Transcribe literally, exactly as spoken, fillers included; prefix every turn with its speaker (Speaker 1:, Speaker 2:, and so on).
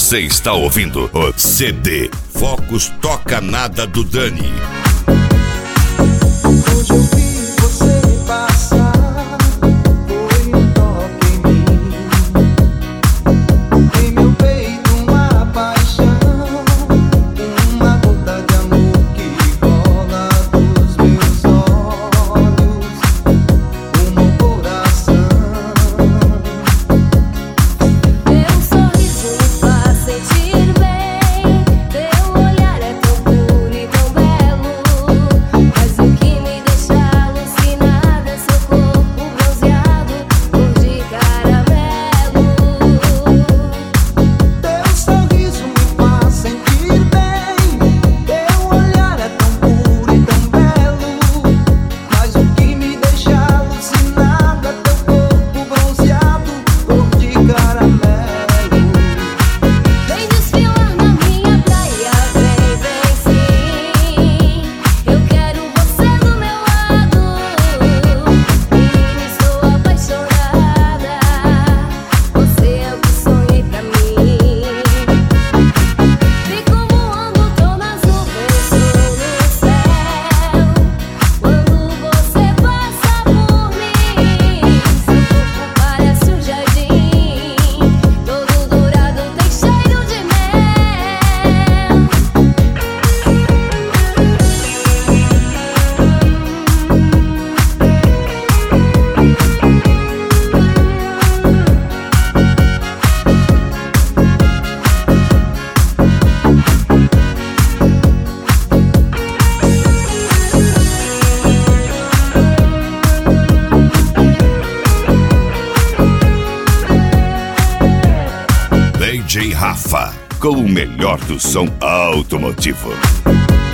Speaker 1: Você está ouvindo o C D Focus Toca Nada do Dani.
Speaker 2: Hoje eu vi você passar, foi um toque em mim, em meu peito uma paixão, uma gota de amor que rola dos meus olhos, o meu coração.
Speaker 3: Teu sorriso me faz sentir bem, teu olhar é tão puro e tão belo, mas o que me deixa alucinada é seu corpo bronzeado, cor de caramelo.
Speaker 2: Teu sorriso me faz sentir bem, teu olhar é tão puro e tão belo, mas o que me deixa alucinada é teu corpo bronzeado, cor de caramelo.
Speaker 3: Vem desfilar na minha praia, vem, vem sim. Eu quero você do meu lado. Menina, estou apaixonada. Você é o que sonhei pra mim. Fico voando, tô nas nuvens, tô no céu. Quando você passa por mim, seu corpo parece um jardim, todo dourado, tem cheiro de mel.
Speaker 1: D J Rafa, com o melhor do som automotivo.